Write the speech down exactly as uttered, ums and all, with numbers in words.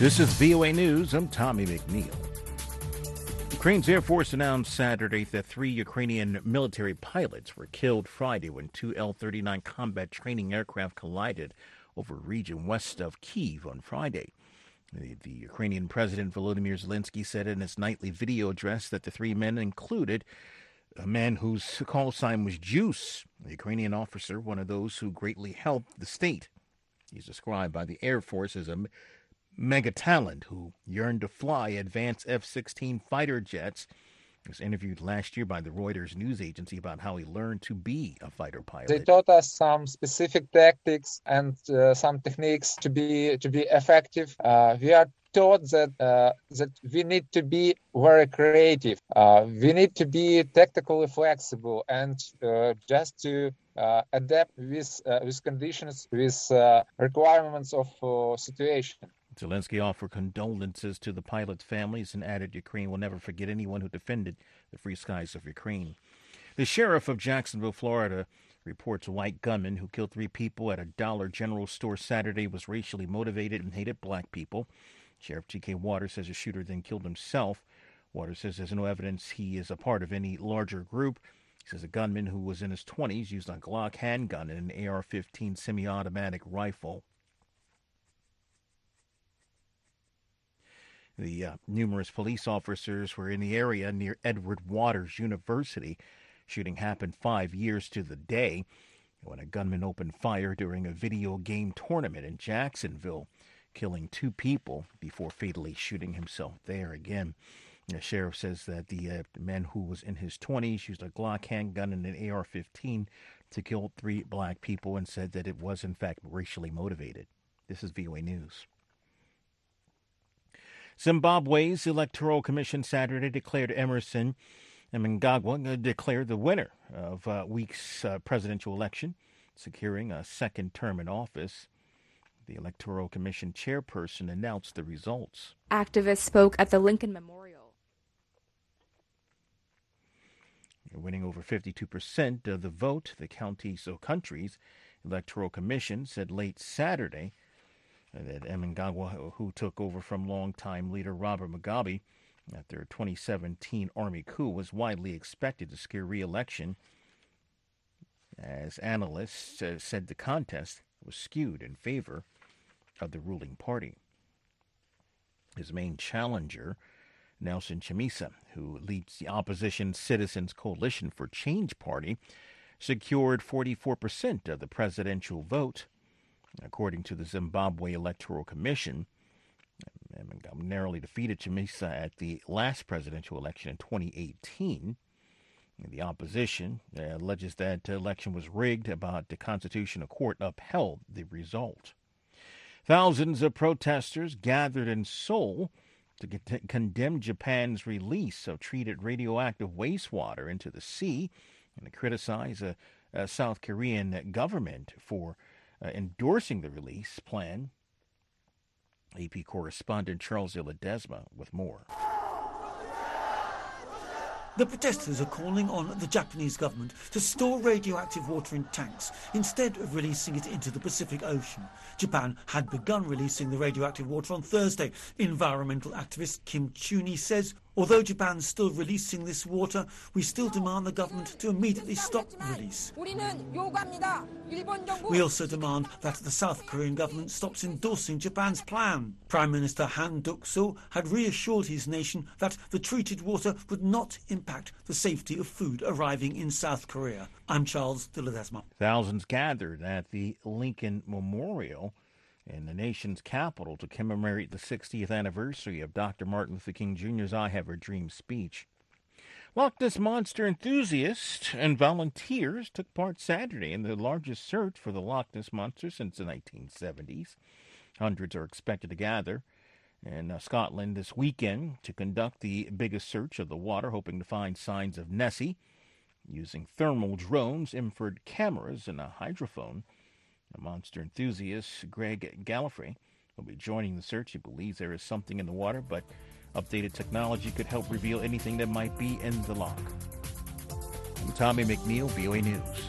This is V O A News. I'm Tommy McNeil. Ukraine's Air Force announced Saturday that three Ukrainian military pilots were killed Friday when two L thirty-nine combat training aircraft collided over a region west of Kyiv on Friday. The, the Ukrainian President Volodymyr Zelensky said in his nightly video address that the three men included a man whose call sign was Juice, a Ukrainian officer, one of those who greatly helped the state. He's described by the Air Force as a mega talent who yearned to fly advanced F sixteen fighter jets. He was interviewed last year by the Reuters news agency about how he learned to be a fighter pilot. They taught us some specific tactics and uh, some techniques to be to be effective. Uh, we are taught that uh, that we need to be very creative. Uh, we need to be tactically flexible and uh, just to uh, adapt with uh, with conditions, with uh, requirements of uh, situation. Zelensky offered condolences to the pilots' families and added Ukraine will never forget anyone who defended the free skies of Ukraine. The sheriff of Jacksonville, Florida, reports a white gunman who killed three people at a Dollar General store Saturday was racially motivated and hated black people. Sheriff G K Waters says the shooter then killed himself. Waters says there's no evidence he is a part of any larger group. He says a gunman who was in his twenties used a Glock handgun and an A R fifteen semi-automatic rifle. The uh, numerous police officers were in the area near Edward Waters University. Shooting happened five years to the day when a gunman opened fire during a video game tournament in Jacksonville, killing two people before fatally shooting himself there again. The sheriff says that the uh, man who was in his twenties used a Glock handgun and an A R fifteen to kill three black people and said that it was, in fact, racially motivated. This is V O A News. Zimbabwe's Electoral Commission Saturday declared Emerson Mnangagwa declared the winner of uh, week's uh, presidential election, securing a second term in office. The Electoral Commission chairperson announced the results. Activists spoke at the Lincoln Memorial. Winning over fifty-two percent of the vote, the county's or country's Electoral Commission said late Saturday that Mnangagwa, who took over from longtime leader Robert Mugabe after a twenty seventeen army coup, was widely expected to secure re-election. As analysts uh, said, the contest was skewed in favor of the ruling party. His main challenger, Nelson Chamisa, who leads the opposition Citizens Coalition for Change Party, secured forty-four percent of the presidential vote. According to the Zimbabwe Electoral Commission, Mnangagwa narrowly defeated Chamisa at the last presidential election in twenty eighteen. The opposition uh, alleges that the election was rigged, but the Constitutional Court upheld the result. Thousands of protesters gathered in Seoul to get- condemn Japan's release of treated radioactive wastewater into the sea and to criticize the uh, South Korean government for Uh, endorsing the release plan. A P correspondent Charles Iladesma with more. The protesters are calling on the Japanese government to store radioactive water in tanks instead of releasing it into the Pacific Ocean. Japan had begun releasing the radioactive water on Thursday. Environmental activist Kim Chuni says, although Japan's still releasing this water, we still demand the government to immediately stop the release. We also demand that the South Korean government stops endorsing Japan's plan. Prime Minister Han Duck-soo had reassured his nation that the treated water would not impact the safety of food arriving in South Korea. I'm Charles de Ledesma. Thousands gathered at the Lincoln Memorial in the nation's capital to commemorate the sixtieth anniversary of Doctor Martin Luther King Junior's I Have a Dream speech. Loch Ness Monster enthusiasts and volunteers took part Saturday in the largest search for the Loch Ness Monster since the nineteen seventies. Hundreds are expected to gather in uh, Scotland this weekend to conduct the biggest search of the water, hoping to find signs of Nessie using thermal drones, infrared cameras, and a hydrophone. A monster enthusiast, Greg Gallifrey, will be joining the search. He believes there is something in the water, but updated technology could help reveal anything that might be in the loch. I'm Tommy McNeil, V O A News.